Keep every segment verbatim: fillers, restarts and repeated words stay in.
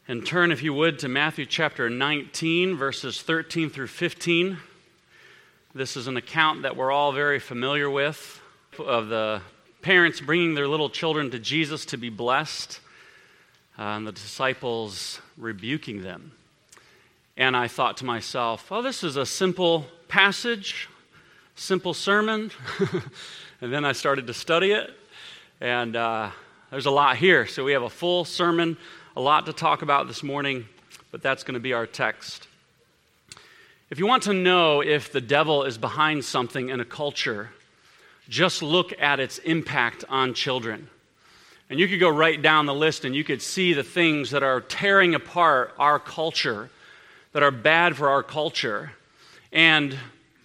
And turn, if you would, to Matthew chapter nineteen, verses thirteen through fifteen. This is an account that we're all very familiar with, of the parents bringing their little children to Jesus to be blessed, uh, and the disciples rebuking them. And I thought to myself, oh, this is a simple passage, simple sermon. And then I started to study it, and uh, there's a lot here. So we have a full sermon, a lot to talk about this morning, but that's going to be our text. If you want to know if the devil is behind something in a culture, just look at its impact on children. And you could go right down the list and you could see the things that are tearing apart our culture, that are bad for our culture. And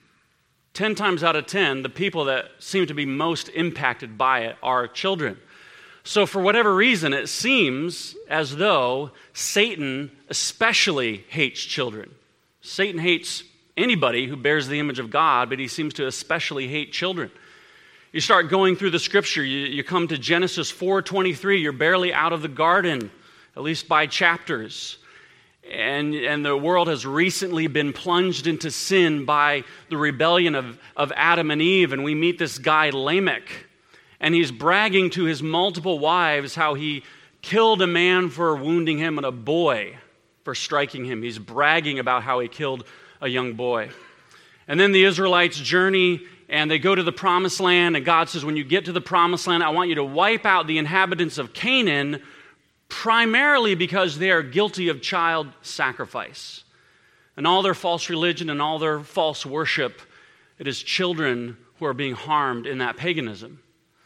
ten times out of ten, the people that seem to be most impacted by it are children. So for whatever reason, it seems as though Satan especially hates children. Satan hates anybody who bears the image of God, but he seems to especially hate children. You start going through the scripture, you, you come to Genesis four twenty-three, you're barely out of the garden, at least by chapters. And, and the world has recently been plunged into sin by the rebellion of, of Adam and Eve, and we meet this guy Lamech. And he's bragging to his multiple wives how he killed a man for wounding him and a boy for striking him. He's bragging about how he killed a young boy. And then the Israelites journey and they go to the promised land, and God says, when you get to the promised land, I want you to wipe out the inhabitants of Canaan, primarily because they are guilty of child sacrifice. And all their false religion and all their false worship, it is children who are being harmed in that paganism.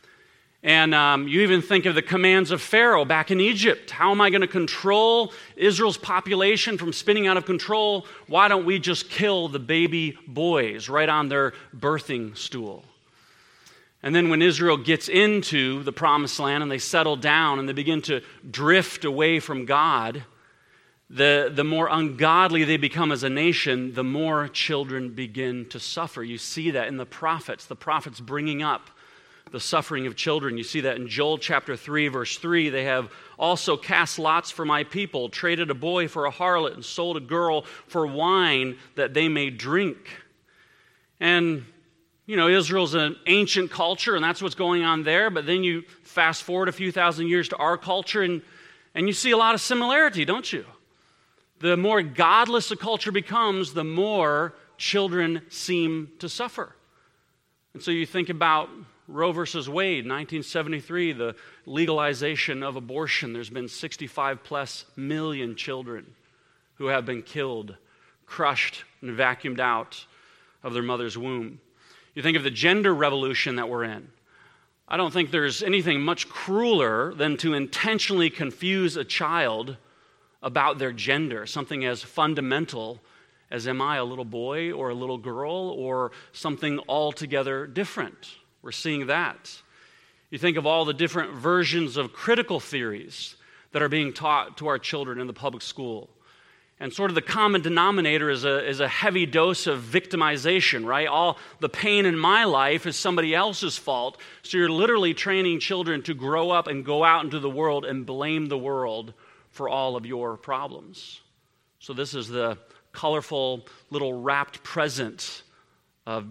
And um, you even think of the commands of Pharaoh back in Egypt. How am I going to control Israel's population from spinning out of control? Why don't we just kill the baby boys right on their birthing stool? And then when Israel gets into the promised land and they settle down and they begin to drift away from God, the, the more ungodly they become as a nation, the more children begin to suffer. You see that in the prophets. The prophets bringing up the suffering of children. You see that in Joel chapter three, verse three. They have also cast lots for my people, traded a boy for a harlot, and sold a girl for wine that they may drink. And, you know, Israel's an ancient culture, and that's what's going on there. But then you fast forward a few thousand years to our culture, and, and you see a lot of similarity, don't you? The more godless a culture becomes, the more children seem to suffer. And so you think about Roe versus Wade, nineteen seventy-three, the legalization of abortion. There's been sixty-five plus million children who have been killed, crushed, and vacuumed out of their mother's womb. You think of the gender revolution that we're in. I don't think there's anything much crueler than to intentionally confuse a child about their gender, something as fundamental as, am I a little boy or a little girl or something altogether different? We're seeing that. You think of all the different versions of critical theories that are being taught to our children in the public school. And sort of the common denominator is a, is a heavy dose of victimization, right? All the pain in my life is somebody else's fault. So you're literally training children to grow up and go out into the world and blame the world for all of your problems. So this is the colorful little wrapped present of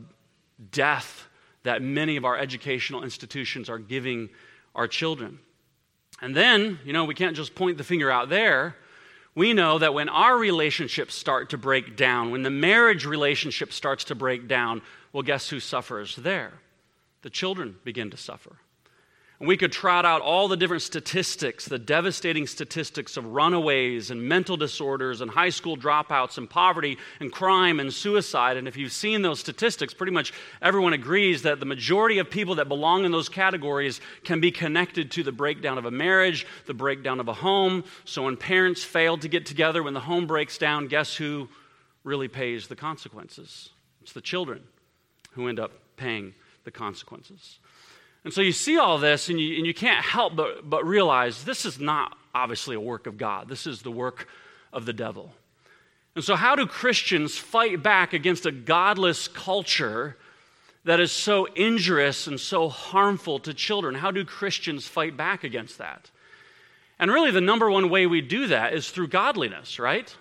death that many of our educational institutions are giving our children. And then, you know, we can't just point the finger out there. We know that when our relationships start to break down, when the marriage relationship starts to break down, well, guess who suffers there? The children begin to suffer. And we could trot out all the different statistics, the devastating statistics of runaways and mental disorders and high school dropouts and poverty and crime and suicide. And if you've seen those statistics, pretty much everyone agrees that the majority of people that belong in those categories can be connected to the breakdown of a marriage, the breakdown of a home. So when parents fail to get together, when the home breaks down, guess who really pays the consequences? It's the children who end up paying the consequences. And so you see all this, and you, and you can't help but, but realize this is not obviously a work of God. This is the work of the devil. And so how do Christians fight back against a godless culture that is so injurious and so harmful to children? How do Christians fight back against that? And really the number one way we do that is through godliness, right?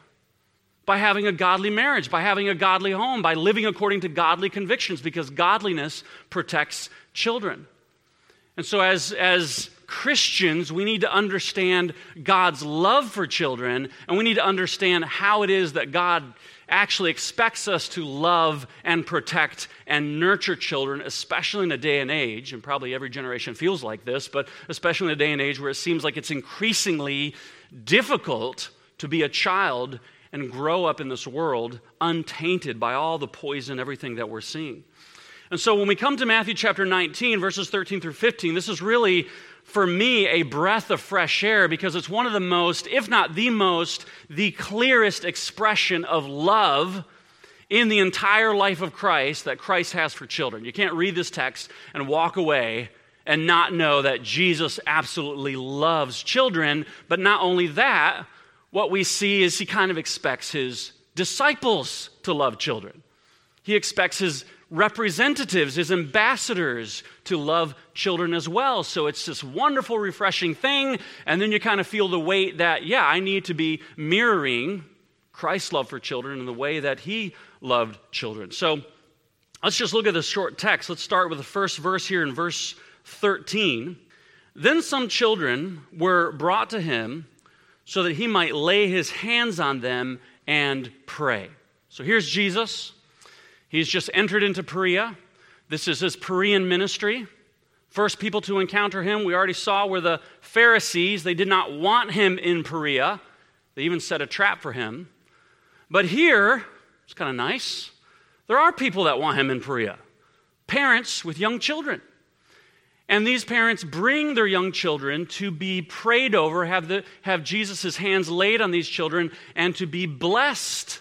By having a godly marriage, by having a godly home, by living according to godly convictions, because godliness protects children. And so as, as Christians, we need to understand God's love for children, and we need to understand how it is that God actually expects us to love and protect and nurture children, especially in a day and age, and probably every generation feels like this, but especially in a day and age where it seems like it's increasingly difficult to be a child and grow up in this world untainted by all the poison, everything that we're seeing. And so when we come to Matthew chapter nineteen, verses thirteen through fifteen, this is really, for me, a breath of fresh air, because it's one of the most, if not the most, the clearest expression of love in the entire life of Christ that Christ has for children. You can't read this text and walk away and not know that Jesus absolutely loves children. But not only that, what we see is he kind of expects his disciples to love children. He expects his representatives, his ambassadors, to love children as well. So it's this wonderful, refreshing thing, and then you kind of feel the weight that, yeah, I need to be mirroring Christ's love for children in the way that he loved children. So let's just look at this short text. Let's start with the first verse here in verse thirteen. Then some children were brought to him so that he might lay his hands on them and pray. So here's Jesus. He's just entered into Perea. This is his Perean ministry. First people to encounter him, we already saw, were the Pharisees. They did not want him in Perea. They even set a trap for him. But here, it's kind of nice, there are people that want him in Perea. Parents with young children. And these parents bring their young children to be prayed over, have, the, have Jesus' hands laid on these children, and to be blessed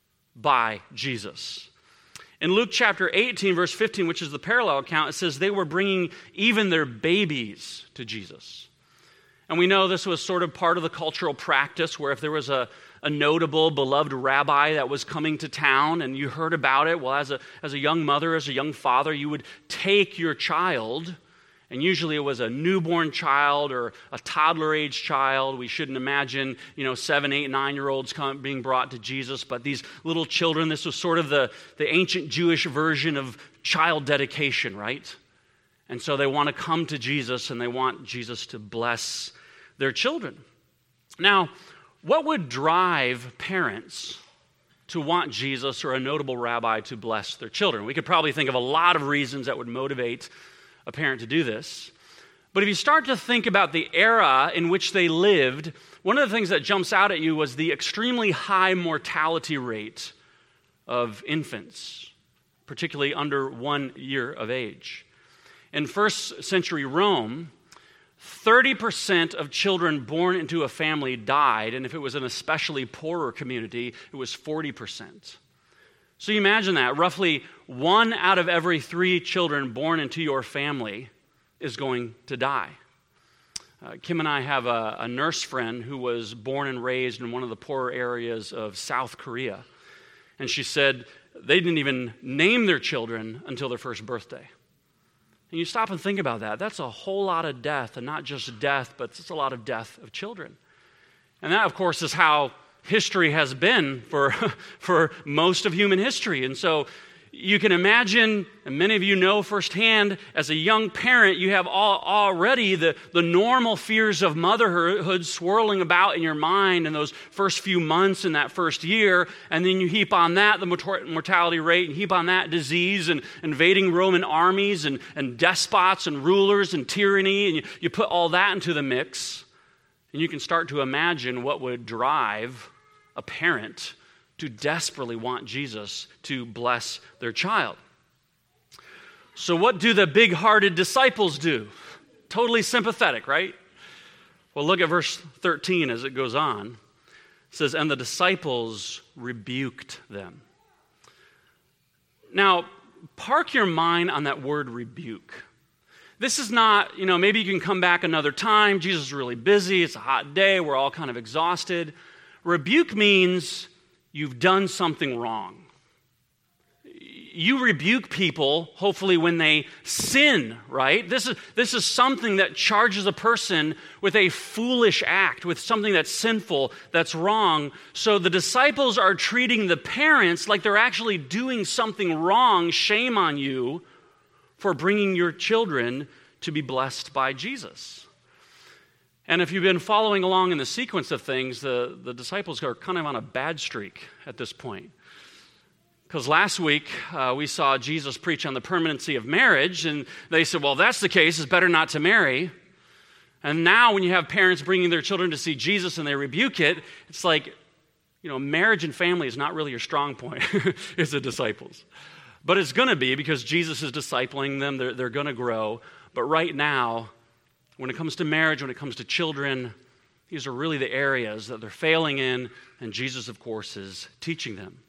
by Jesus. In Luke chapter eighteen, verse fifteen, which is the parallel account, it says they were bringing even their babies to Jesus. And we know this was sort of part of the cultural practice where if there was a, a notable, beloved rabbi that was coming to town and you heard about it, well, as a, as a young mother, as a young father, you would take your child. And usually it was a newborn child or a toddler-age child. We shouldn't imagine, you know, seven, eight, nine-year-olds come, being brought to Jesus. But these little children, this was sort of the, the ancient Jewish version of child dedication, right? And so they want to come to Jesus and they want Jesus to bless their children. Now, what would drive parents to want Jesus or a notable rabbi to bless their children? We could probably think of a lot of reasons that would motivate a parent to do this. But if you start to think about the era in which they lived, one of the things that jumps out at you was the extremely high mortality rate of infants, particularly under one year of age. In first century Rome, thirty percent of children born into a family died, and if it was an especially poorer community, it was forty percent. So you imagine that, roughly one out of every three children born into your family is going to die. Uh, Kim and I have a, a nurse friend who was born and raised in one of the poorer areas of South Korea. And she said they didn't even name their children until their first birthday. And you stop and think about that. That's a whole lot of death, and not just death, but it's a lot of death of children. And that, of course, is how history has been for, for most of human history. And so you can imagine, and many of you know firsthand, as a young parent, you have all, already the, the normal fears of motherhood swirling about in your mind in those first few months in that first year. And then you heap on that the mortality rate, and heap on that disease and invading Roman armies and, and despots and rulers and tyranny. And you, you put all that into the mix, and you can start to imagine what would drive a parent to desperately want Jesus to bless their child. So what do the big-hearted disciples do? Totally sympathetic, right? Well, look at verse thirteen as it goes on. It says, and the disciples rebuked them. Now, park your mind on that word rebuke. This is not, you know, maybe you can come back another time. Jesus is really busy. It's a hot day. We're all kind of exhausted. Rebuke means you've done something wrong. you rebuke people, hopefully, when they sin, right? This is, this is something that charges a person with a foolish act, with something that's sinful, that's wrong. So the disciples are treating the parents like they're actually doing something wrong. Shame on you for bringing your children to be blessed by Jesus. And if you've been following along in the sequence of things, the, the disciples are kind of on a bad streak at this point. Because last week, uh, we saw Jesus preach on the permanency of marriage, and they said, well, if that's the case, it's better not to marry. And now when you have parents bringing their children to see Jesus and they rebuke it, it's like, you know, marriage and family is not really your strong point as the disciples. But it's going to be because Jesus is discipling them. They're, they're going to grow. But right now, when it comes to marriage, when it comes to children, these are really the areas that they're failing in, and Jesus, of course, is teaching them.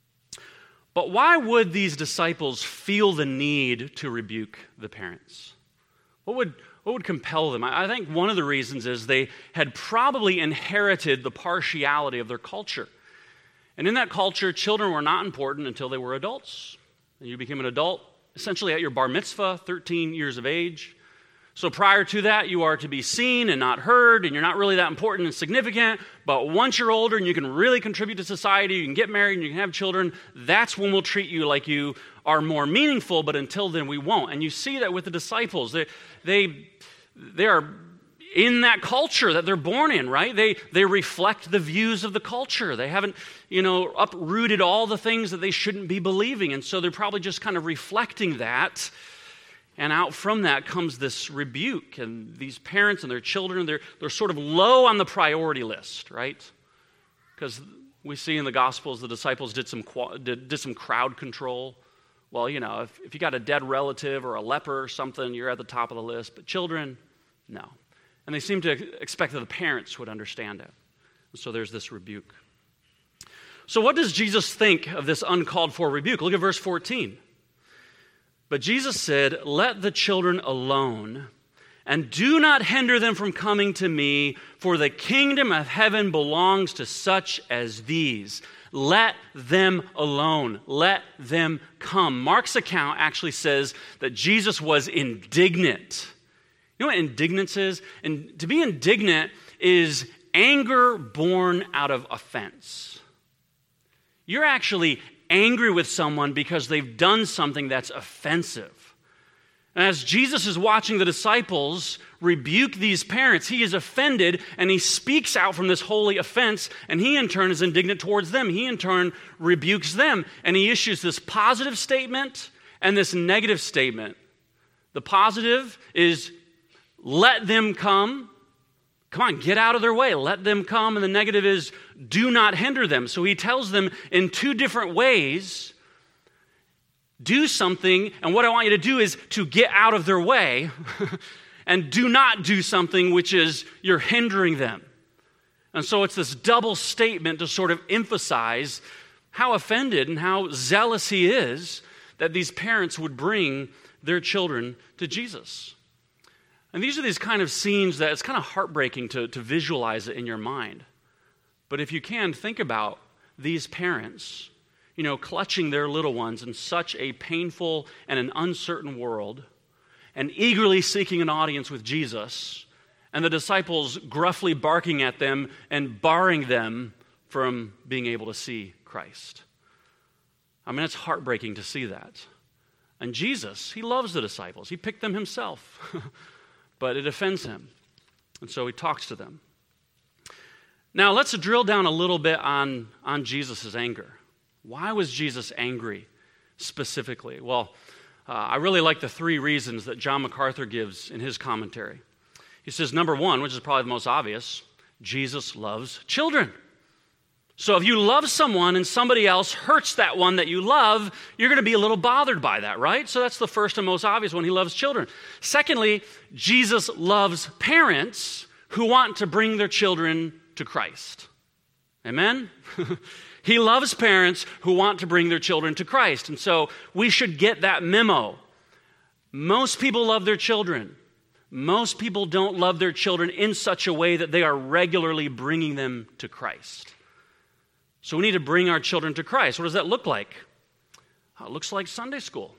But why would these disciples feel the need to rebuke the parents? What would, what would compel them? I think one of the reasons is they had probably inherited the partiality of their culture. And in that culture, children were not important until they were adults. And you became an adult essentially at your bar mitzvah, thirteen years of age. So prior to that, you are to be seen and not heard, and you're not really that important and significant. But once you're older and you can really contribute to society, you can get married and you can have children, that's when we'll treat you like you are more meaningful, but until then we won't. And you see that with the disciples. They, they, they are in that culture that they're born in, right? They, they reflect the views of the culture. They haven't, you know, uprooted all the things that they shouldn't be believing. And so they're probably just kind of reflecting that. And out from that comes this rebuke. And these parents and their children, they're, they're sort of low on the priority list, right? Because we see in the Gospels the disciples did some did, did some crowd control. Well, you know, if, if you got a dead relative or a leper or something, you're at the top of the list. But children, no. And they seem to expect that the parents would understand it. So there's this rebuke. So what does Jesus think of this uncalled for rebuke? Look at verse fourteen. But Jesus said, "Let the children alone, and do not hinder them from coming to me, for the kingdom of heaven belongs to such as these." Let them alone. Let them come. Mark's account actually says that Jesus was indignant. You know what indignance is? And to be indignant is anger born out of offense. You're actually angry with someone because they've done something that's offensive. And as Jesus is watching the disciples rebuke these parents, he is offended and he speaks out from this holy offense, and he in turn is indignant towards them. He in turn rebukes them, and he issues this positive statement and this negative statement. The positive is, let them come. Come on, get out of their way. Let them come. And the negative is, do not hinder them. So he tells them in two different ways, do something, and what I want you to do is to get out of their way, and do not do something which is you're hindering them. And so it's this double statement to sort of emphasize how offended and how zealous he is that these parents would bring their children to Jesus. And these are these kind of scenes that it's kind of heartbreaking to, to visualize it in your mind. But if you can, think about these parents, you know, clutching their little ones in such a painful and an uncertain world, and eagerly seeking an audience with Jesus, and the disciples gruffly barking at them and barring them from being able to see Christ. I mean, it's heartbreaking to see that. And Jesus, he loves the disciples. He picked them himself. But it offends him. And so he talks to them. Now, let's drill down a little bit on, on Jesus' anger. Why was Jesus angry specifically? Well, uh, I really like the three reasons that John MacArthur gives in his commentary. He says, number one, which is probably the most obvious, Jesus loves children. So if you love someone and somebody else hurts that one that you love, you're going to be a little bothered by that, right? So that's the first and most obvious one. He loves children. Secondly, Jesus loves parents who want to bring their children to Christ. Amen? He loves parents who want to bring their children to Christ. And so we should get that memo. Most people love their children. Most people don't love their children in such a way that they are regularly bringing them to Christ. So we need to bring our children to Christ. What does that look like? Uh, looks like Sunday school.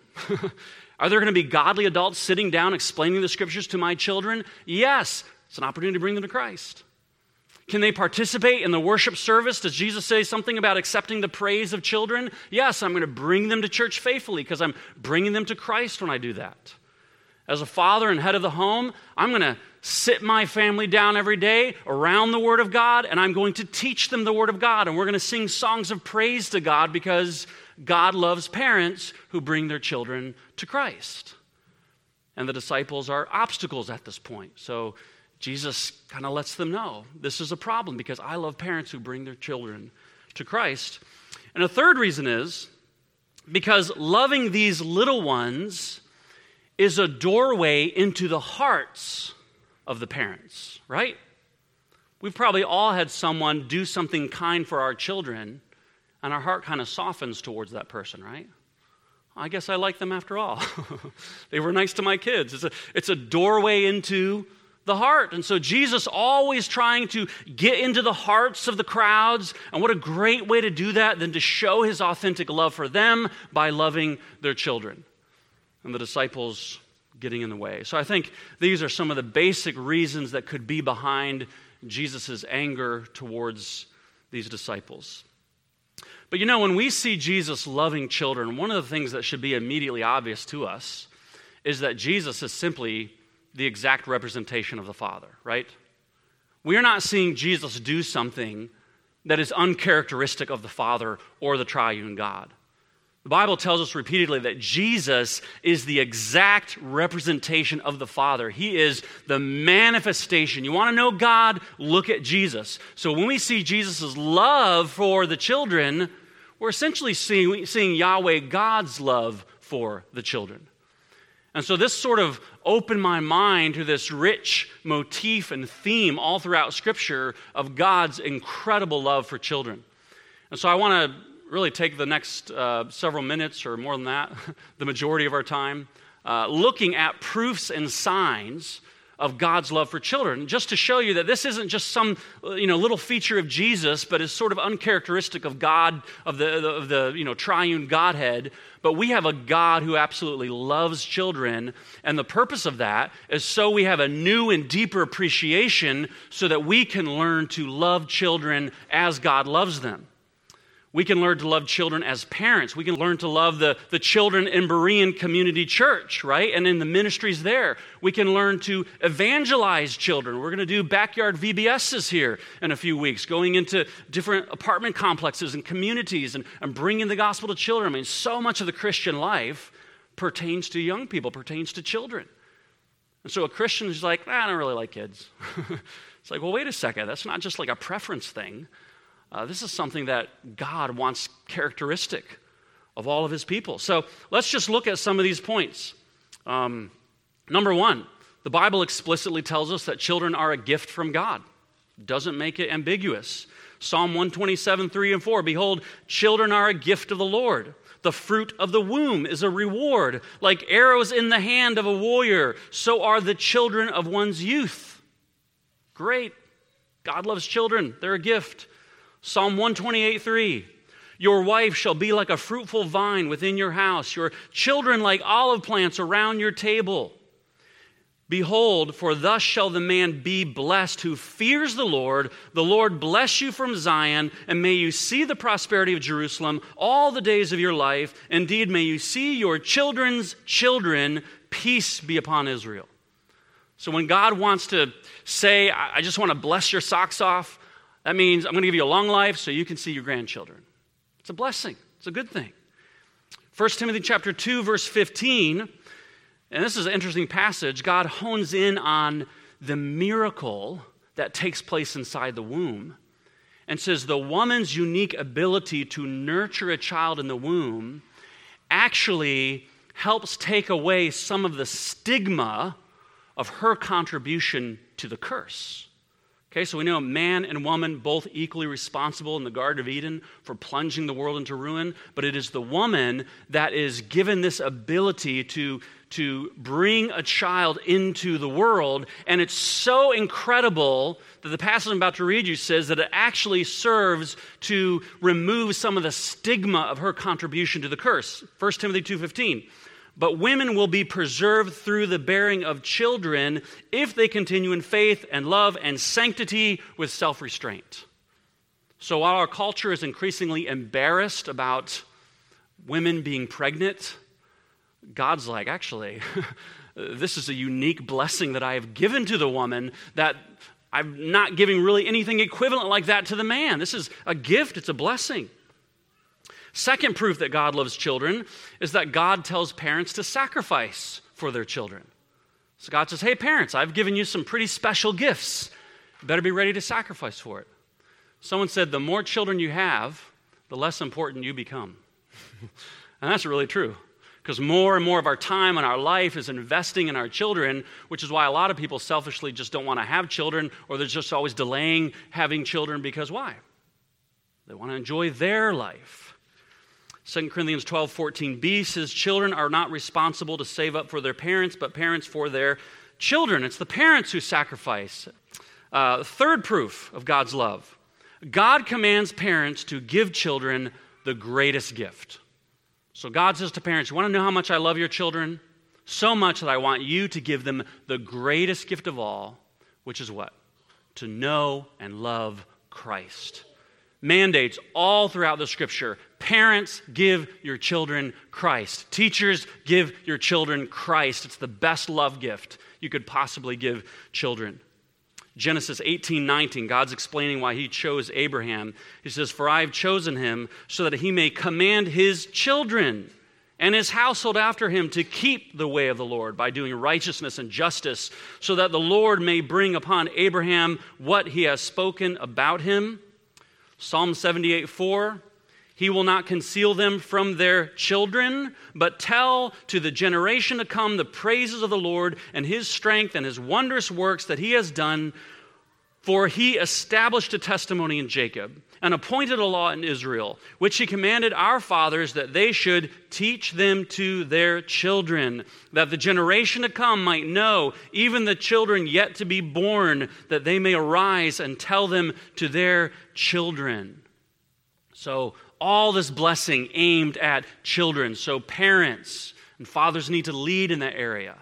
Are there going to be godly adults sitting down explaining the scriptures to my children? Yes. It's an opportunity to bring them to Christ. Can they participate in the worship service? Does Jesus say something about accepting the praise of children? Yes, I'm going to bring them to church faithfully because I'm bringing them to Christ when I do that. As a father and head of the home, I'm going to sit my family down every day around the Word of God, and I'm going to teach them the Word of God, and we're going to sing songs of praise to God because God loves parents who bring their children to Christ. And the disciples are obstacles at this point. So Jesus kind of lets them know this is a problem because I love parents who bring their children to Christ. And a third reason is because loving these little ones is a doorway into the hearts of the parents, right? We've probably all had someone do something kind for our children, and our heart kind of softens towards that person, right? I guess I like them after all. They were nice to my kids. It's a, it's a doorway into the heart. And so Jesus always trying to get into the hearts of the crowds. And what a great way to do that than to show his authentic love for them by loving their children. And the disciples getting in the way. So I think these are some of the basic reasons that could be behind Jesus' anger towards these disciples. But you know, when we see Jesus loving children, one of the things that should be immediately obvious to us is that Jesus is simply the exact representation of the Father, right? We are not seeing Jesus do something that is uncharacteristic of the Father or the triune God. The Bible tells us repeatedly that Jesus is the exact representation of the Father. He is the manifestation. You want to know God? Look at Jesus. So when we see Jesus' love for the children, we're essentially seeing, seeing Yahweh, God's love for the children. And so this sort of opened my mind to this rich motif and theme all throughout Scripture of God's incredible love for children. And so I want to really take the next uh, several minutes or more than that, the majority of our time, uh, looking at proofs and signs of God's love for children, just to show you that this isn't just some you know little feature of Jesus, but is sort of uncharacteristic of God, of the, the, of the you know triune Godhead. But we have a God who absolutely loves children, and the purpose of that is so we have a new and deeper appreciation so that we can learn to love children as God loves them. We can learn to love children as parents. We can learn to love the, the children in Berean Community Church, right? And in the ministries there. We can learn to evangelize children. We're going to do backyard V B S's here in a few weeks, going into different apartment complexes and communities and, and bringing the gospel to children. I mean, so much of the Christian life pertains to young people, pertains to children. And so a Christian is like, ah, I don't really like kids. It's like, well, wait a second. That's not just like a preference thing. Uh, this is something that God wants characteristic of all of his people. So let's just look at some of these points. Um, number one, the Bible explicitly tells us that children are a gift from God. Doesn't make it ambiguous. Psalm one twenty-seven, three and four, behold, children are a gift of the Lord. The fruit of the womb is a reward. Like arrows in the hand of a warrior, so are the children of one's youth. Great. God loves children. They're a gift. Psalm one twenty-eight, three, your wife shall be like a fruitful vine within your house, your children like olive plants around your table. Behold, for thus shall the man be blessed who fears the Lord. The Lord bless you from Zion, and may you see the prosperity of Jerusalem all the days of your life. Indeed, may you see your children's children. Peace be upon Israel. So when God wants to say, I just want to bless your socks off, that means I'm going to give you a long life so you can see your grandchildren. It's a blessing. It's a good thing. First Timothy chapter two, verse fifteen, and this is an interesting passage. God hones in on the miracle that takes place inside the womb and says the woman's unique ability to nurture a child in the womb actually helps take away some of the stigma of her contribution to the curse. Okay, so we know man and woman both equally responsible in the Garden of Eden for plunging the world into ruin, but it is the woman that is given this ability to, to bring a child into the world, and it's so incredible that the passage I'm about to read you says that it actually serves to remove some of the stigma of her contribution to the curse. First Timothy two fifteen. But women will be preserved through the bearing of children if they continue in faith and love and sanctity with self-restraint. So while our culture is increasingly embarrassed about women being pregnant, God's like, actually, this is a unique blessing that I have given to the woman that I'm not giving really anything equivalent like that to the man. This is a gift, it's a blessing. Second proof that God loves children is that God tells parents to sacrifice for their children. So God says, hey parents, I've given you some pretty special gifts. You better be ready to sacrifice for it. Someone said, the more children you have, the less important you become. And that's really true, because more and more of our time and our life is investing in our children, which is why a lot of people selfishly just don't want to have children, or they're just always delaying having children, because why? They want to enjoy their life. Second Corinthians twelve fourteen b says, children are not responsible to save up for their parents, but parents for their children. It's the parents who sacrifice. Uh, third proof of God's love. God commands parents to give children the greatest gift. So God says to parents, you want to know how much I love your children? So much that I want you to give them the greatest gift of all, which is what? To know and love Christ. Mandates all throughout the scripture. Parents, give your children Christ. Teachers, give your children Christ. It's the best love gift you could possibly give children. Genesis eighteen nineteen, God's explaining why he chose Abraham. He says, for I have chosen him so that he may command his children and his household after him to keep the way of the Lord by doing righteousness and justice, so that the Lord may bring upon Abraham what he has spoken about him. Psalm seventy-eight four, he will not conceal them from their children, but tell to the generation to come the praises of the Lord and his strength and his wondrous works that he has done. For he established a testimony in Jacob and appointed a law in Israel, which he commanded our fathers that they should teach them to their children, that the generation to come might know, even the children yet to be born, that they may arise and tell them to their children. So all this blessing aimed at children. So parents and fathers need to lead in that area.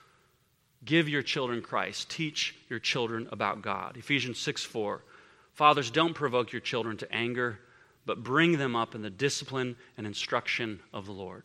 Give your children Christ. Teach your children about God. Ephesians six four. Fathers, don't provoke your children to anger, but bring them up in the discipline and instruction of the Lord.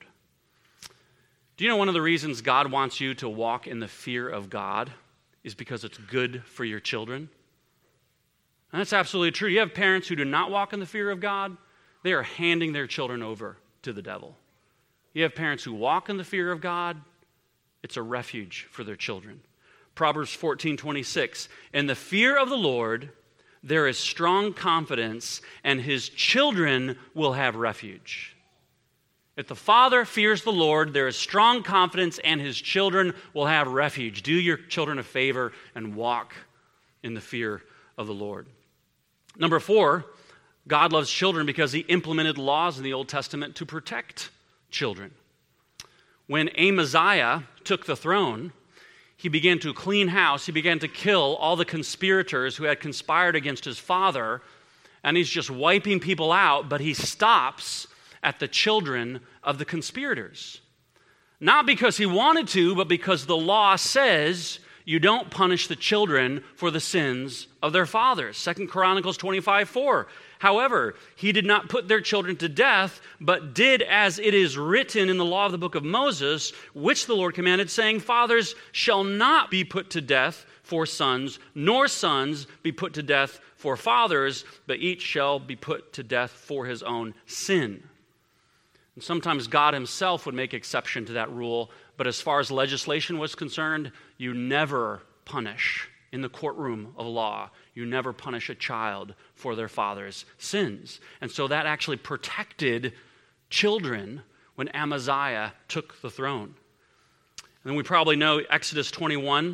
Do you know one of the reasons God wants you to walk in the fear of God is because it's good for your children? And that's absolutely true. You have parents who do not walk in the fear of God, they are handing their children over to the devil. You have parents who walk in the fear of God, it's a refuge for their children. Proverbs fourteen twenty-six, in the fear of the Lord, there is strong confidence, and his children will have refuge. If the father fears the Lord, there is strong confidence, and his children will have refuge. Do your children a favor and walk in the fear of the Lord. Number four, God loves children because he implemented laws in the Old Testament to protect children. When Amaziah took the throne, he began to clean house. He began to kill all the conspirators who had conspired against his father, and he's just wiping people out, but he stops at the children of the conspirators. Not because he wanted to, but because the law says you don't punish the children for the sins of their fathers. Second Chronicles twenty-five four. However, he did not put their children to death, but did as it is written in the law of the book of Moses, which the Lord commanded, saying, fathers shall not be put to death for sons, nor sons be put to death for fathers, but each shall be put to death for his own sin. And sometimes God himself would make exception to that rule, but as far as legislation was concerned, you never punish in the courtroom of law. You never punish a child for their father's sins. And so that actually protected children when Amaziah took the throne. And then we probably know Exodus twenty-one,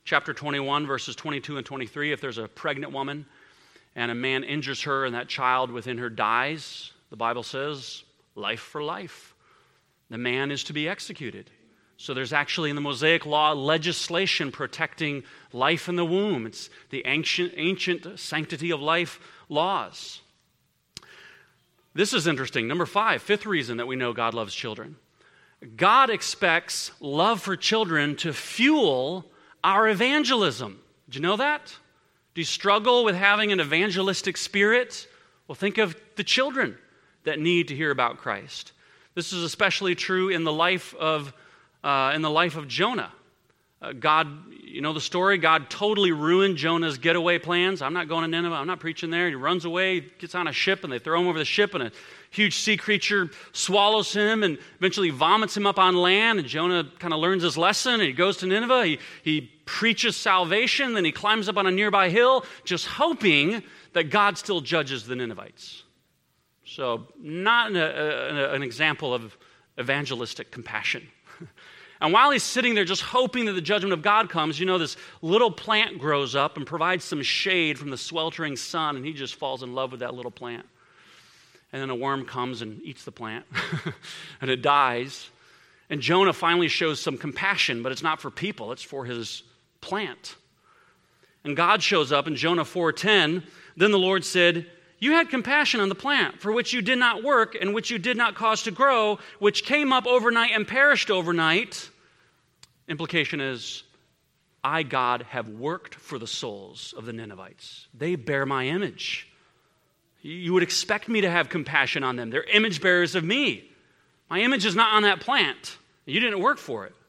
chapter twenty-one, verses twenty-two and twenty-three, if there's a pregnant woman and a man injures her and that child within her dies, the Bible says, life for life. The man is to be executed. So there's actually in the Mosaic law legislation protecting life in the womb. It's the ancient, ancient sanctity of life laws. This is interesting. Number five, fifth reason that we know God loves children. God expects love for children to fuel our evangelism. Did you know that? Do you struggle with having an evangelistic spirit? Well, think of the children that need to hear about Christ. This is especially true in the life of uh, in the life of Jonah. Uh, God, you know the story. God totally ruined Jonah's getaway plans. I'm not going to Nineveh. I'm not preaching there. He runs away, gets on a ship, and they throw him over the ship, and a huge sea creature swallows him and eventually vomits him up on land. And Jonah kind of learns his lesson, and he goes to Nineveh. He, he preaches salvation, then he climbs up on a nearby hill, just hoping that God still judges the Ninevites. So not an, a, an example of evangelistic compassion. And while he's sitting there just hoping that the judgment of God comes, you know, this little plant grows up and provides some shade from the sweltering sun, and he just falls in love with that little plant. And then a worm comes and eats the plant, and it dies. And Jonah finally shows some compassion, but it's not for people, it's for his plant. And God shows up in Jonah four ten. Then the Lord said, "You had compassion on the plant, for which you did not work, and which you did not cause to grow, which came up overnight and perished overnight." Implication is, I, God, have worked for the souls of the Ninevites. They bear my image. You would expect me to have compassion on them. They're image bearers of me. My image is not on that plant. You didn't work for it.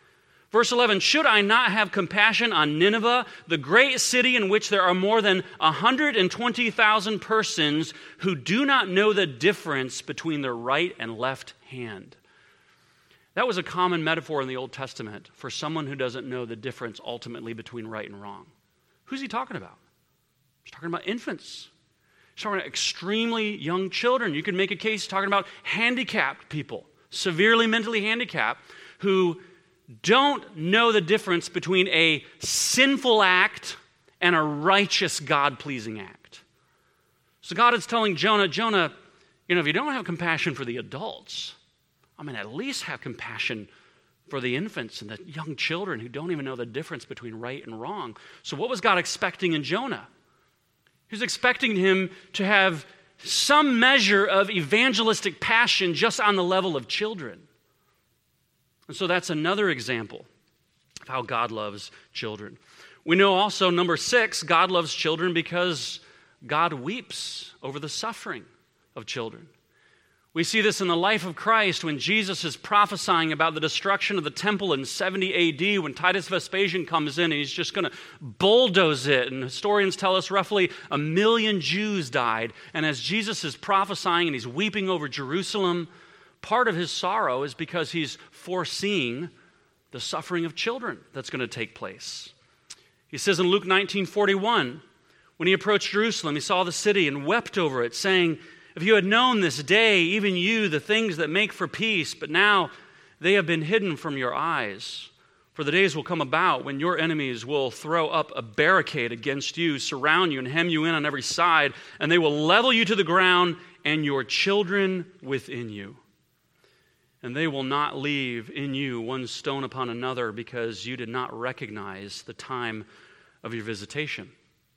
Verse eleven, should I not have compassion on Nineveh, the great city in which there are more than one hundred twenty thousand persons who do not know the difference between their right and left hand? That was a common metaphor in the Old Testament for someone who doesn't know the difference ultimately between right and wrong. Who's he talking about? He's talking about infants. He's talking about extremely young children. You could make a case talking about handicapped people, severely mentally handicapped, who don't know the difference between a sinful act and a righteous, God-pleasing act. So God is telling Jonah, Jonah, you know, if you don't have compassion for the adults, I mean, at least have compassion for the infants and the young children who don't even know the difference between right and wrong. So what was God expecting in Jonah? He was expecting him to have some measure of evangelistic passion just on the level of children. And so that's another example of how God loves children. We know also, number six, God loves children because God weeps over the suffering of children. We see this in the life of Christ when Jesus is prophesying about the destruction of the temple in seventy A D when Titus Vespasian comes in and he's just going to bulldoze it. And historians tell us roughly a million Jews died. And as Jesus is prophesying and he's weeping over Jerusalem, part of his sorrow is because he's foreseeing the suffering of children that's going to take place. He says in Luke nineteen forty-one, when he approached Jerusalem, he saw the city and wept over it, saying, "If you had known this day, even you, the things that make for peace, but now they have been hidden from your eyes. For the days will come about when your enemies will throw up a barricade against you, surround you, and hem you in on every side, and they will level you to the ground and your children within you. And they will not leave in you one stone upon another because you did not recognize the time of your visitation."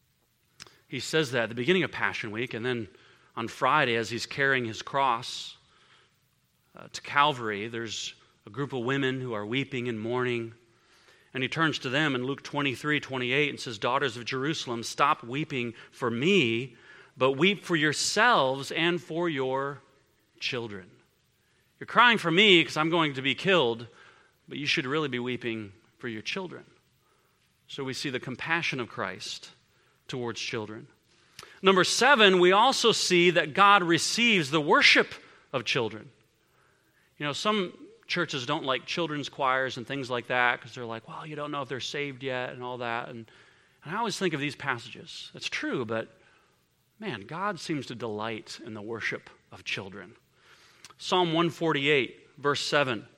He says that at the beginning of Passion Week, and then on Friday, as he's carrying his cross uh, to Calvary, there's a group of women who are weeping and mourning. And he turns to them in Luke twenty-three, twenty-eight and says, "Daughters of Jerusalem, stop weeping for me, but weep for yourselves and for your children." You're crying for me because I'm going to be killed, but you should really be weeping for your children. So we see the compassion of Christ towards children. Number seven, we also see that God receives the worship of children. You know, some churches don't like children's choirs and things like that because they're like, well, you don't know if they're saved yet and all that. And, and I always think of these passages. It's true, but man, God seems to delight in the worship of children. Psalm one forty-eight, verse seven.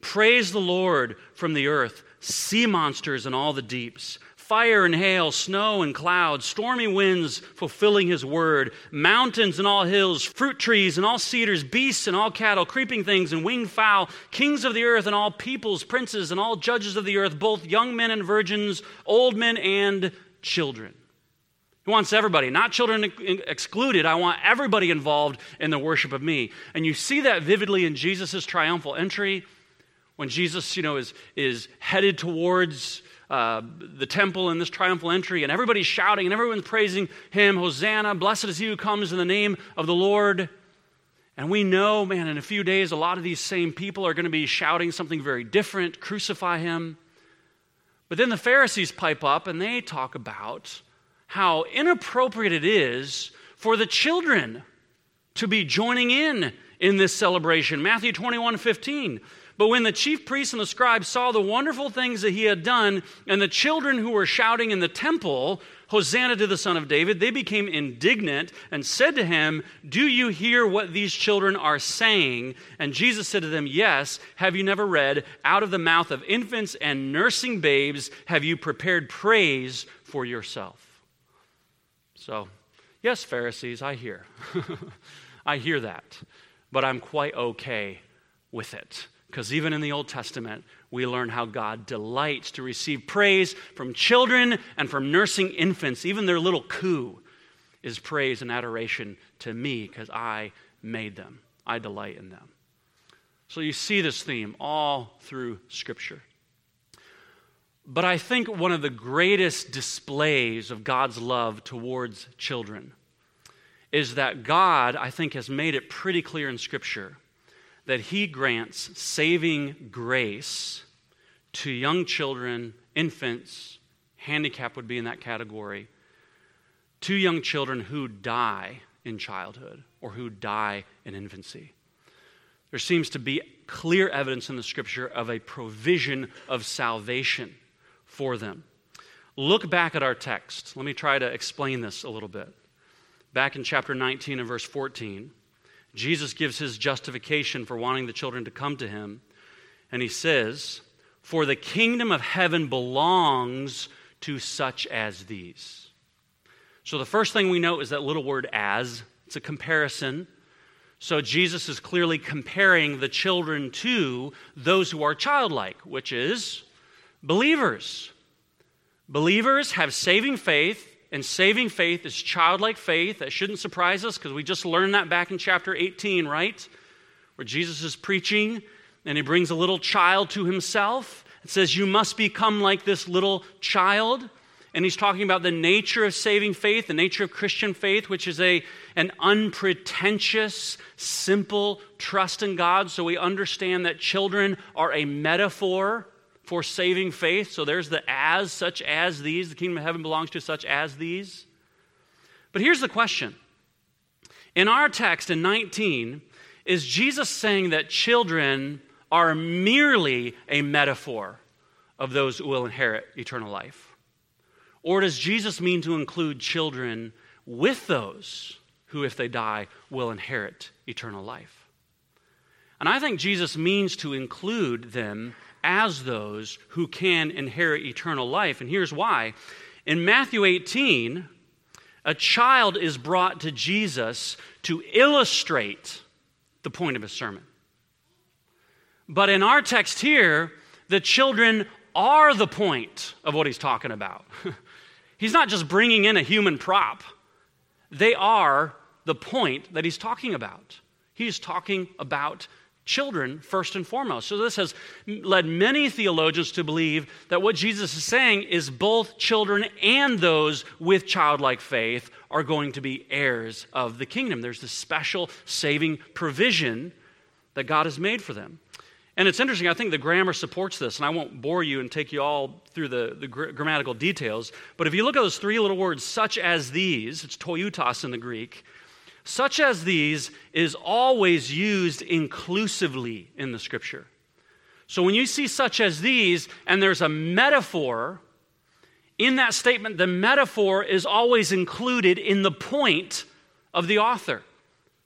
Praise the Lord from the earth, sea monsters and all the deeps, fire and hail, snow and clouds, stormy winds fulfilling his word, mountains and all hills, fruit trees and all cedars, beasts and all cattle, creeping things and winged fowl, kings of the earth and all peoples, princes and all judges of the earth, both young men and virgins, old men and children. He wants everybody, not children excluded. I want everybody involved in the worship of me. And you see that vividly in Jesus' triumphal entry when Jesus, you know, is, is headed towards uh, the temple in this triumphal entry, and everybody's shouting and everyone's praising him. Hosanna, blessed is he who comes in the name of the Lord. And we know, man, in a few days, a lot of these same people are going to be shouting something very different, crucify him. But then the Pharisees pipe up and they talk about how inappropriate it is for the children to be joining in in this celebration. Matthew twenty-one fifteen. But when the chief priests and the scribes saw the wonderful things that he had done, and the children who were shouting in the temple, Hosanna to the Son of David, they became indignant and said to him, do you hear what these children are saying? And Jesus said to them, yes, have you never read, out of the mouth of infants and nursing babes have you prepared praise for yourself? So, yes, Pharisees, I hear. I hear that. But I'm quite okay with it. Because even in the Old Testament, we learn how God delights to receive praise from children and from nursing infants. Even their little coo is praise and adoration to me because I made them. I delight in them. So you see this theme all through Scripture. But I think one of the greatest displays of God's love towards children is that God, I think, has made it pretty clear in Scripture that he grants saving grace to young children, infants, handicap would be in that category, to young children who die in childhood or who die in infancy. There seems to be clear evidence in the Scripture of a provision of salvation for them. Look back at our text. Let me try to explain this a little bit. Back in chapter nineteen and verse fourteen, Jesus gives his justification for wanting the children to come to him, and he says, for the kingdom of heaven belongs to such as these. So the first thing we note is that little word as. It's a comparison. So Jesus is clearly comparing the children to those who are childlike, which is believers. Believers have saving faith, and saving faith is childlike faith. That shouldn't surprise us because we just learned that back in chapter eighteen, right? Where Jesus is preaching and he brings a little child to himself. It says, you must become like this little child. And he's talking about the nature of saving faith, the nature of Christian faith, which is a, an unpretentious, simple trust in God. So we understand that children are a metaphor for saving faith. So there's the as, such as these. The kingdom of heaven belongs to such as these. But here's the question. In our text in nineteen, is Jesus saying that children are merely a metaphor of those who will inherit eternal life? Or does Jesus mean to include children with those who, if they die, will inherit eternal life? And I think Jesus means to include them as those who can inherit eternal life. And here's why. In Matthew eighteen, a child is brought to Jesus to illustrate the point of his sermon. But in our text here, the children are the point of what he's talking about. He's not just bringing in a human prop. They are the point that he's talking about. He's talking about children first and foremost. So this has led many theologians to believe that what Jesus is saying is both children and those with childlike faith are going to be heirs of the kingdom. There's this special saving provision that God has made for them. And it's interesting, I think the grammar supports this, and I won't bore you and take you all through the, the gr- grammatical details, but if you look at those three little words, such as these, it's toiutos in the Greek, such as these is always used inclusively in the Scripture. So when you see such as these, and there's a metaphor, in that statement, the metaphor is always included in the point of the author.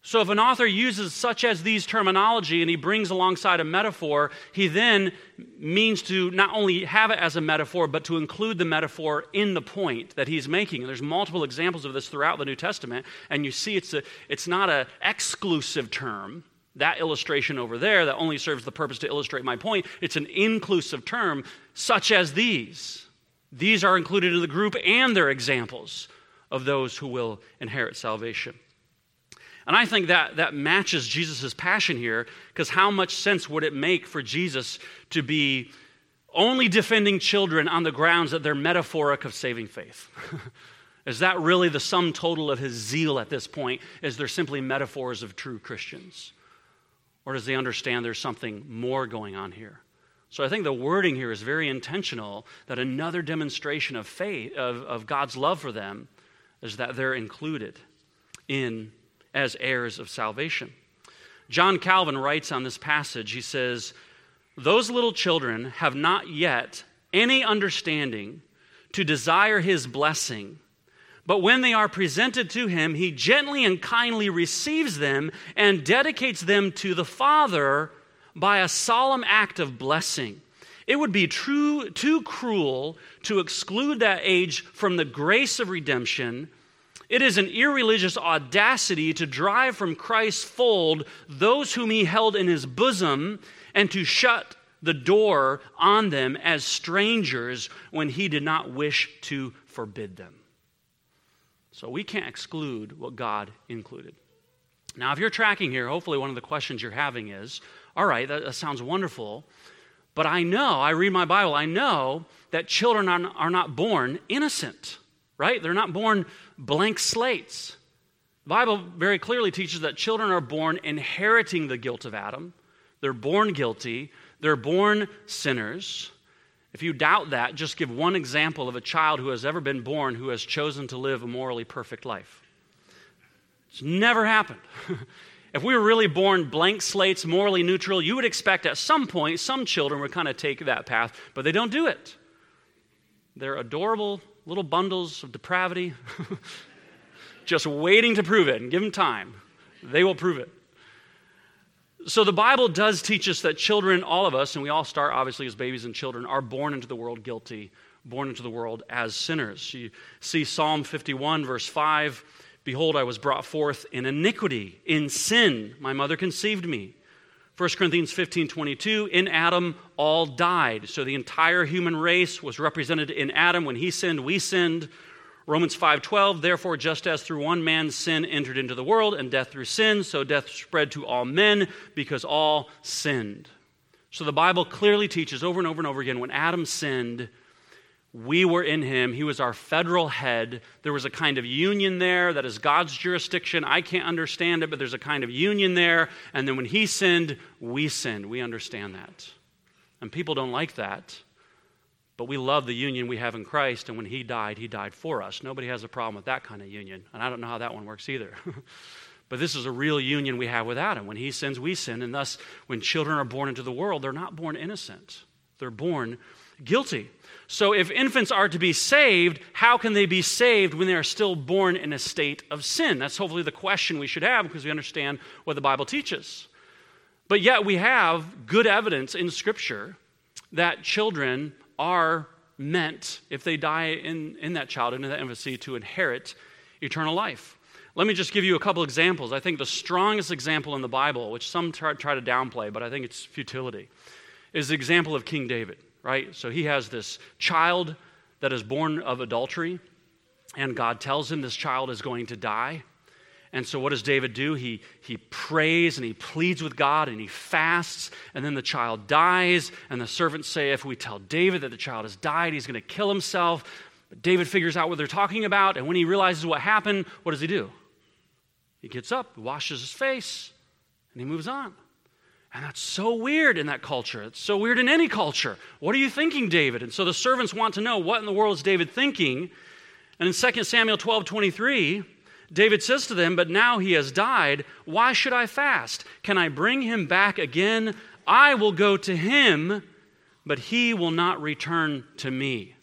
So if an author uses such as these terminology and he brings alongside a metaphor, he then means to not only have it as a metaphor, but to include the metaphor in the point that he's making. And there's multiple examples of this throughout the New Testament, and you see it's a, it's not an exclusive term. That illustration over there that only serves the purpose to illustrate my point, it's an inclusive term, such as these. These are included in the group, and they're examples of those who will inherit salvation. And I think that, that matches Jesus' passion here, because how much sense would it make for Jesus to be only defending children on the grounds that they're metaphoric of saving faith? Is that really the sum total of his zeal at this point? Is they're simply metaphors of true Christians? Or does he understand there's something more going on here? So I think the wording here is very intentional, that another demonstration of faith, of, of God's love for them, is that they're included in as heirs of salvation. John Calvin writes on this passage, he says, "Those little children have not yet any understanding to desire his blessing, but when they are presented to him, he gently and kindly receives them and dedicates them to the Father by a solemn act of blessing. It would be true, too cruel to exclude that age from the grace of redemption. It is an irreligious audacity to drive from Christ's fold those whom he held in his bosom and to shut the door on them as strangers when he did not wish to forbid them." So we can't exclude what God included. Now, if you're tracking here, hopefully one of the questions you're having is, all right, that, that sounds wonderful, but I know, I read my Bible, I know that children are, are not born innocent, right? They're not born blank slates. The Bible very clearly teaches that children are born inheriting the guilt of Adam. They're born guilty. They're born sinners. If you doubt that, just give one example of a child who has ever been born who has chosen to live a morally perfect life. It's never happened. If we were really born blank slates, morally neutral, you would expect at some point some children would kind of take that path, but they don't do it. They're adorable little bundles of depravity, just waiting to prove it, and give them time. They will prove it. So the Bible does teach us that children, all of us, and we all start obviously as babies and children, are born into the world guilty, born into the world as sinners. You see Psalm fifty-one, verse five, "Behold, I was brought forth in iniquity, in sin, my mother conceived me." First Corinthians fifteen twenty-two, "In Adam all died." So the entire human race was represented in Adam. When he sinned, we sinned. Romans five twelve, "Therefore, just as through one man's sin entered into the world, and death through sin, so death spread to all men, because all sinned." So the Bible clearly teaches over and over and over again, when Adam sinned, we were in him. He was our federal head. There was a kind of union there that is God's jurisdiction. I can't understand it, but there's a kind of union there. And then when he sinned, we sinned. We understand that. And people don't like that. But we love the union we have in Christ. And when he died, he died for us. Nobody has a problem with that kind of union. And I don't know how that one works either. But this is a real union we have with Adam. When he sins, we sin. And thus, when children are born into the world, they're not born innocent. They're born guilty. So if infants are to be saved, how can they be saved when they are still born in a state of sin? That's hopefully the question we should have, because we understand what the Bible teaches. But yet we have good evidence in Scripture that children are meant, if they die in, in that child, in that infancy, to inherit eternal life. Let me just give you a couple examples. I think the strongest example in the Bible, which some try, try to downplay, but I think it's futility, is the example of King David. Right? So he has this child that is born of adultery, and God tells him this child is going to die. And so what does David do? He, he prays and he pleads with God and he fasts, and then the child dies, and the servants say, if we tell David that the child has died, he's going to kill himself. But David figures out what they're talking about, and when he realizes what happened, what does he do? He gets up, washes his face, and he moves on. And that's so weird in that culture. It's so weird in any culture. What are you thinking, David? And so the servants want to know, what in the world is David thinking? And in Second Samuel twelve twenty-three, David says to them, but now he has died. Why should I fast? Can I bring him back again? I will go to him, but he will not return to me.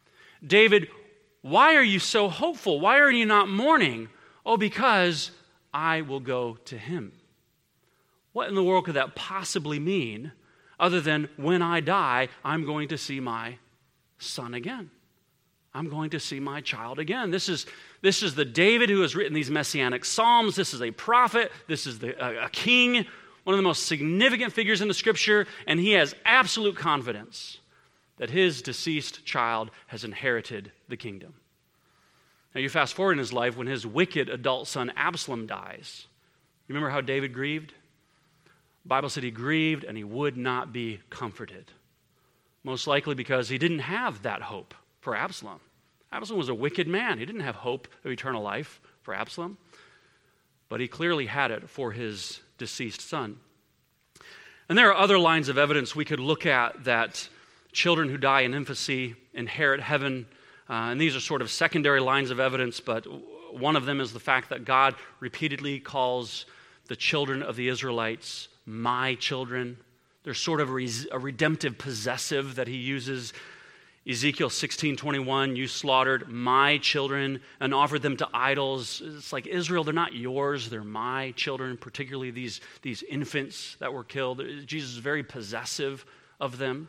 David, why are you so hopeful? Why are you not mourning? Oh, because I will go to him. What in the world could that possibly mean other than when I die, I'm going to see my son again? I'm going to see my child again. This is, this is the David who has written these messianic psalms. This is a prophet. This is the, a, a king, one of the most significant figures in the scripture, and he has absolute confidence that his deceased child has inherited the kingdom. Now you fast forward in his life when his wicked adult son Absalom dies. You remember how David grieved? The Bible said he grieved and he would not be comforted. Most likely because he didn't have that hope for Absalom. Absalom was a wicked man. He didn't have hope of eternal life for Absalom, but he clearly had it for his deceased son. And there are other lines of evidence we could look at that children who die in infancy inherit heaven, uh, and these are sort of secondary lines of evidence, but one of them is the fact that God repeatedly calls the children of the Israelites my children. There's sort of a, res- a redemptive possessive that he uses. Ezekiel sixteen twenty-one, you slaughtered my children and offered them to idols. It's like, Israel, they're not yours, they're my children, particularly these, these infants that were killed. Jesus is very possessive of them.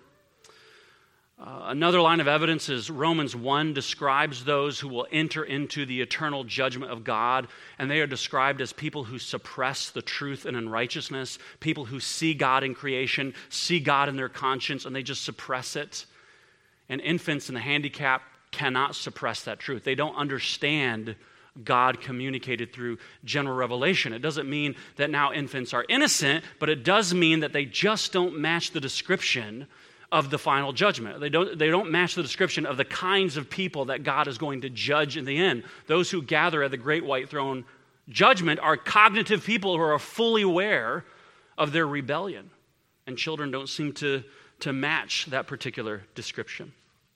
Uh, another line of evidence is Romans one describes those who will enter into the eternal judgment of God, and they are described as people who suppress the truth and unrighteousness, people who see God in creation, see God in their conscience, and they just suppress it. And infants and the handicapped cannot suppress that truth. They don't understand God communicated through general revelation. It doesn't mean that now infants are innocent, but it does mean that they just don't match the description of the final judgment. They don't, they don't match the description of the kinds of people that God is going to judge in the end. Those who gather at the great white throne judgment are cognitive people who are fully aware of their rebellion. And children don't seem to to match that particular description.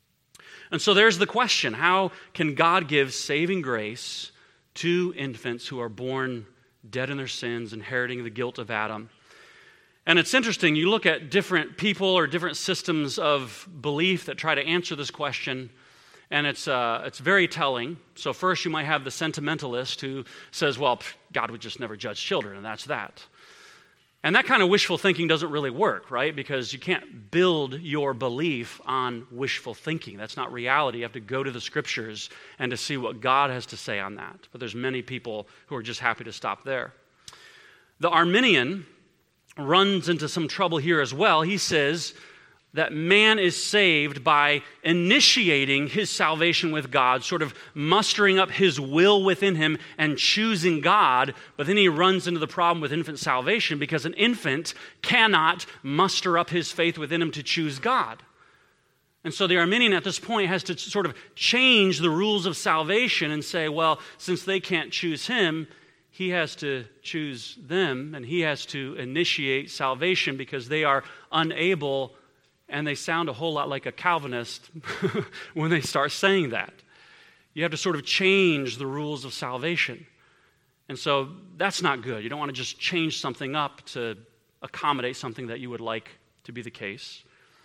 And so there's the question, how can God give saving grace to infants who are born dead in their sins, inheriting the guilt of Adam? And it's interesting, you look at different people or different systems of belief that try to answer this question, and it's uh, it's very telling. So first you might have the sentimentalist who says, well, God would just never judge children, and that's that. And that kind of wishful thinking doesn't really work, right? Because you can't build your belief on wishful thinking. That's not reality. You have to go to the scriptures and to see what God has to say on that. But there's many people who are just happy to stop there. The Arminian runs into some trouble here as well. He says that man is saved by initiating his salvation with God, sort of mustering up his will within him and choosing God, but then he runs into the problem with infant salvation because an infant cannot muster up his faith within him to choose God. And so the Arminian at this point has to sort of change the rules of salvation and say, well, since they can't choose him, he has to choose them, and he has to initiate salvation because they are unable. And they sound a whole lot like a Calvinist when they start saying that. You have to sort of change the rules of salvation. And so that's not good. You don't want to just change something up to accommodate something that you would like to be the case.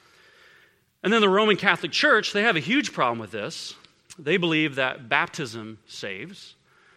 And then the Roman Catholic Church, they have a huge problem with this. They believe that baptism saves.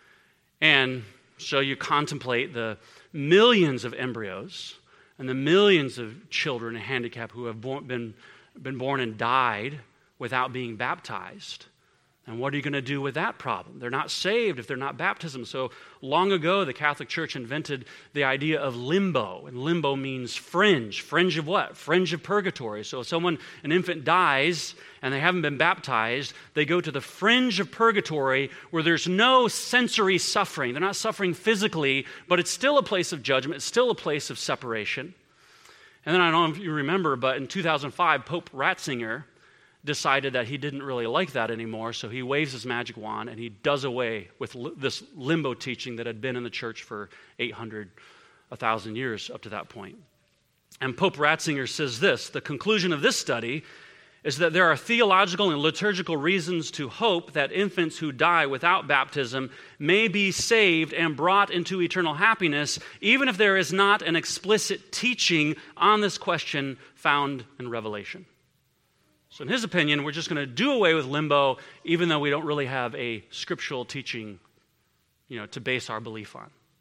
And so you contemplate the millions of embryos and the millions of children and handicapped who have born, been, been born and died without being baptized. And what are you going to do with that problem? They're not saved if they're not baptism. So long ago, the Catholic Church invented the idea of limbo. And limbo means fringe. Fringe of what? Fringe of purgatory. So if someone, an infant dies and they haven't been baptized, they go to the fringe of purgatory where there's no sensory suffering. They're not suffering physically, but it's still a place of judgment. It's still a place of separation. And then I don't know if you remember, but in two thousand five, Pope Ratzinger decided that he didn't really like that anymore, so he waves his magic wand and he does away with li- this limbo teaching that had been in the church for eight hundred, one thousand years up to that point. And Pope Ratzinger says this, the conclusion of this study is that there are theological and liturgical reasons to hope that infants who die without baptism may be saved and brought into eternal happiness, even if there is not an explicit teaching on this question found in Revelation. So in his opinion, we're just going to do away with limbo, even though we don't really have a scriptural teaching, you know, to base our belief on.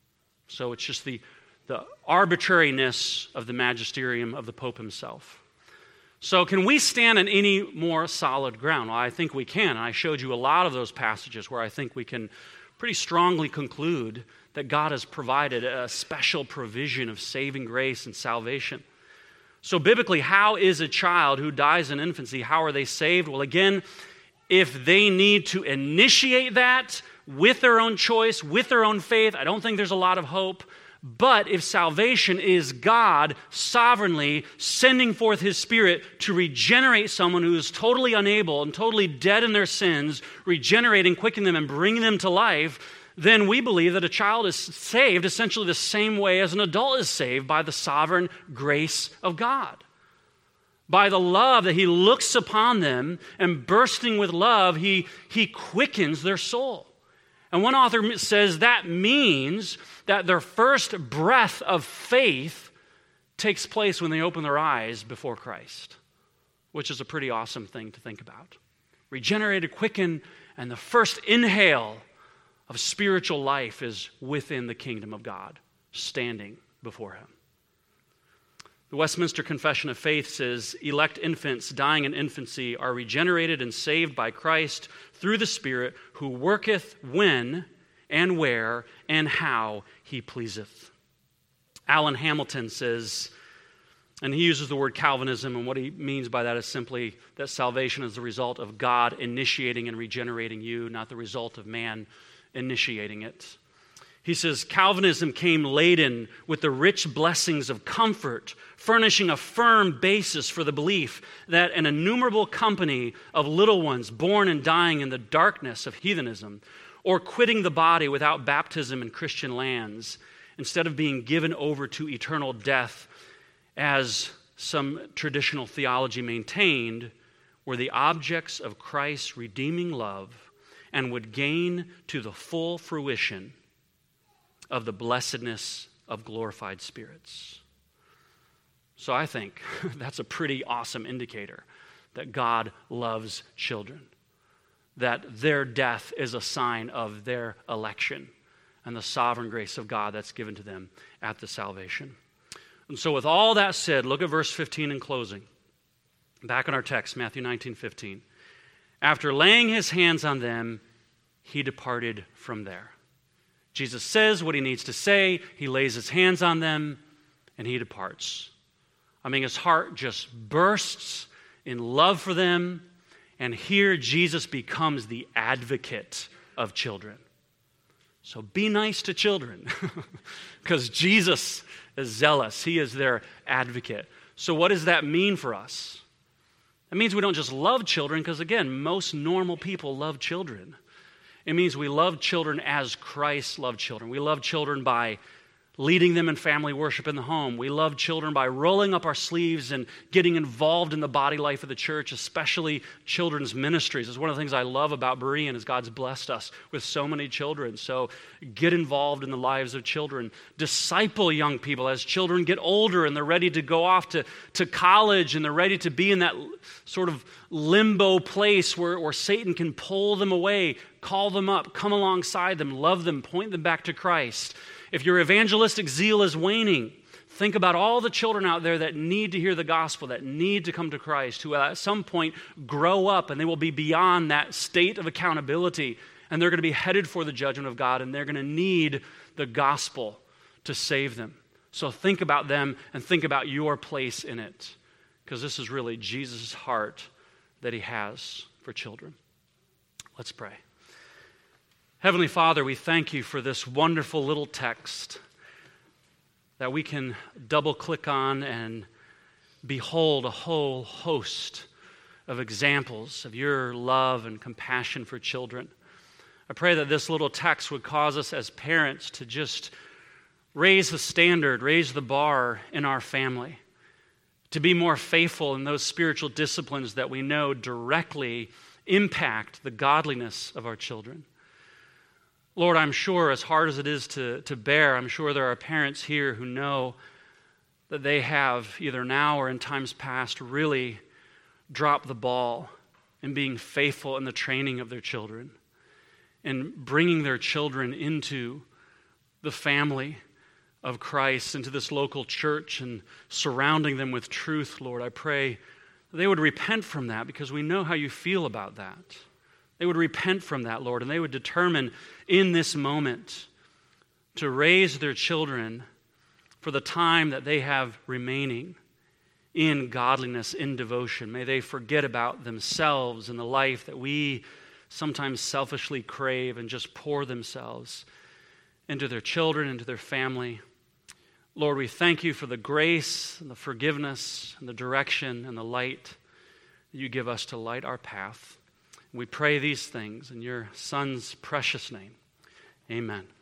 So it's just the, the arbitrariness of the magisterium of the Pope himself. So can we stand on any more solid ground? Well, I think we can. And I showed you a lot of those passages where I think we can pretty strongly conclude that God has provided a special provision of saving grace and salvation. So biblically, how is a child who dies in infancy, how are they saved? Well, again, if they need to initiate that with their own choice, with their own faith, I don't think there's a lot of hope. But if salvation is God sovereignly sending forth His Spirit to regenerate someone who is totally unable and totally dead in their sins, regenerating, quickening them, and bringing them to life, then we believe that a child is saved essentially the same way as an adult is saved, by the sovereign grace of God. By the love that He looks upon them, and bursting with love, He, he quickens their soul. And one author says that means that their first breath of faith takes place when they open their eyes before Christ, which is a pretty awesome thing to think about. Regenerated, quickened, and the first inhale of spiritual life is within the kingdom of God, standing before Him. The Westminster Confession of Faith says, elect infants dying in infancy are regenerated and saved by Christ through the Spirit, who worketh when and where and how He pleaseth. Alan Hamilton says, and he uses the word Calvinism, and what he means by that is simply that salvation is the result of God initiating and regenerating you, not the result of man initiating it. He says, Calvinism came laden with the rich blessings of comfort, furnishing a firm basis for the belief that an innumerable company of little ones born and dying in the darkness of heathenism, or quitting the body without baptism in Christian lands, instead of being given over to eternal death, as some traditional theology maintained, were the objects of Christ's redeeming love and would gain to the full fruition of the blessedness of glorified spirits. So I think that's a pretty awesome indicator that God loves children, that their death is a sign of their election and the sovereign grace of God that's given to them at the salvation. And so with all that said, look at verse fifteen in closing. Back in our text, Matthew nineteen fifteen. After laying His hands on them, He departed from there. Jesus says what He needs to say. He lays His hands on them, and He departs. I mean, His heart just bursts in love for them, and here Jesus becomes the advocate of children. So be nice to children, because Jesus is zealous. He is their advocate. So what does that mean for us? It means we don't just love children, because again, most normal people love children. It means we love children as Christ loved children. We love children by leading them in family worship in the home. We love children by rolling up our sleeves and getting involved in the body life of the church, especially children's ministries. It's one of the things I love about Berean is God's blessed us with so many children. So get involved in the lives of children. Disciple young people as children get older and they're ready to go off to, to college and they're ready to be in that sort of limbo place where, where Satan can pull them away, call them up, come alongside them, love them, point them back to Christ. If your evangelistic zeal is waning, think about all the children out there that need to hear the gospel, that need to come to Christ, who at some point grow up and they will be beyond that state of accountability and they're going to be headed for the judgment of God and they're going to need the gospel to save them. So think about them and think about your place in it, because this is really Jesus' heart that He has for children. Let's pray. Heavenly Father, we thank You for this wonderful little text that we can double-click on and behold a whole host of examples of Your love and compassion for children. I pray that this little text would cause us as parents to just raise the standard, raise the bar in our family, to be more faithful in those spiritual disciplines that we know directly impact the godliness of our children. Lord, I'm sure as hard as it is to, to bear, I'm sure there are parents here who know that they have either now or in times past really dropped the ball in being faithful in the training of their children and bringing their children into the family of Christ into this local church and surrounding them with truth, Lord, I pray that they would repent from that because we know how you feel about that. They would repent from that, Lord, and they would determine in this moment to raise their children for the time that they have remaining in godliness, in devotion. May they forget about themselves and the life that we sometimes selfishly crave and just pour themselves into their children, into their family. Lord, we thank you for the grace and the forgiveness and the direction and the light that you give us to light our path. We pray these things in your Son's precious name. Amen.